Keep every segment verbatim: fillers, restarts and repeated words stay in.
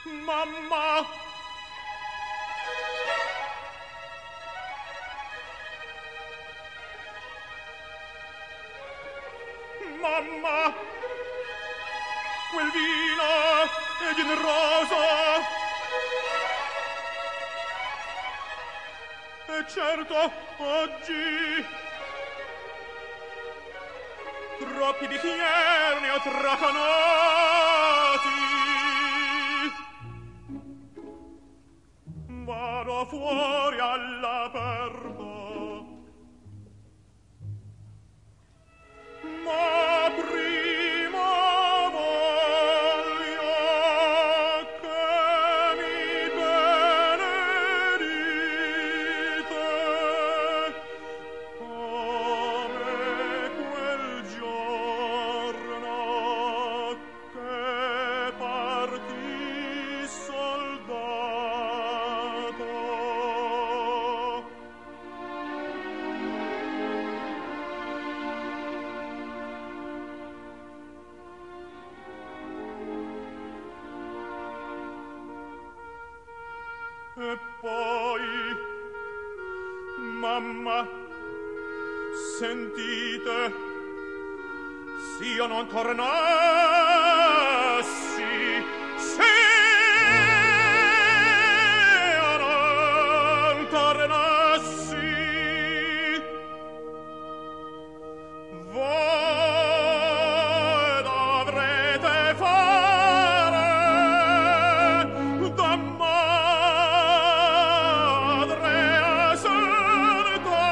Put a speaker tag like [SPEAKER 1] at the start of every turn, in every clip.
[SPEAKER 1] Mamma! Mamma! Quel vino è generoso! E certo, oggi troppi bicchieri ne ho tracanati. Vado fuori all'aperto, ma prima voglio che mi benedite come quel giorno che partì soldato. E poi, mamma, sentite, s'io non tornassi, se io non tornassi, voi dovrete fare da madre assurda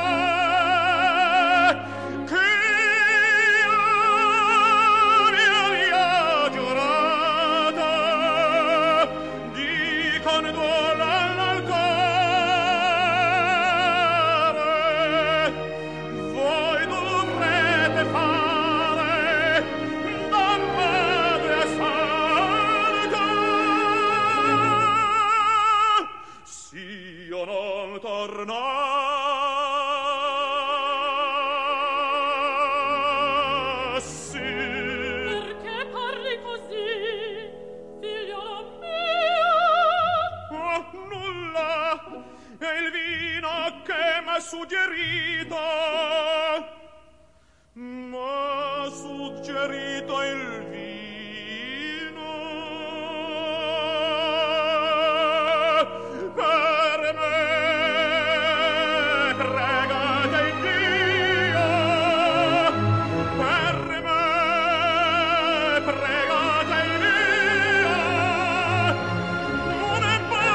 [SPEAKER 1] che io mi abbia giurata di conduola all'altare. Voi dovrete fare da madre assurda s'io non tornassi.
[SPEAKER 2] Perché parli così, figliolo mio?
[SPEAKER 1] Oh, nulla, è il vino che m'ha suggerito, m'ha suggerito il vino per me. Pregate Dio per me, pregate Dio. Un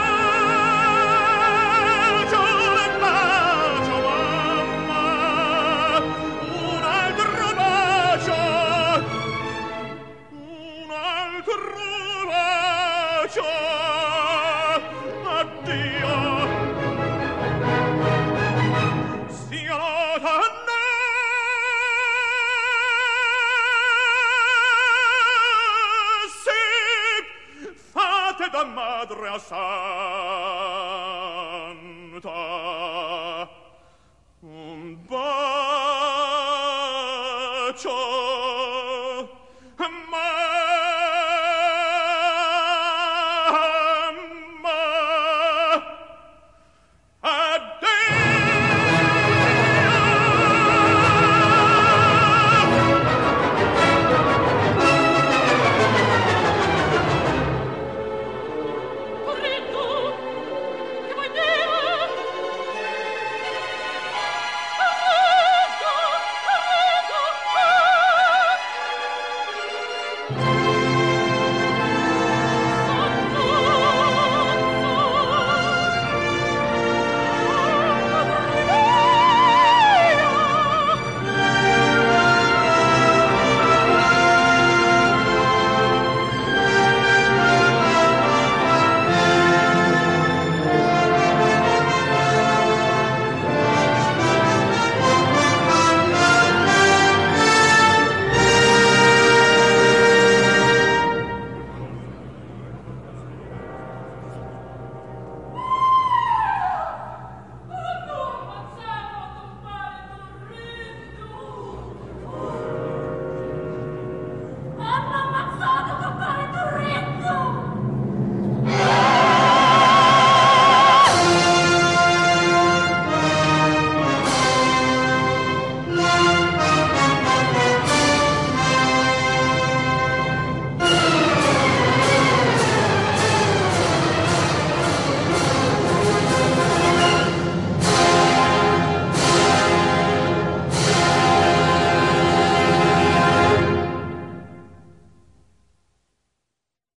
[SPEAKER 1] bacio, un bacio, mamma, un altro bacio, un altro bacio. Addio. S'io non tornassi, fate da madre assai.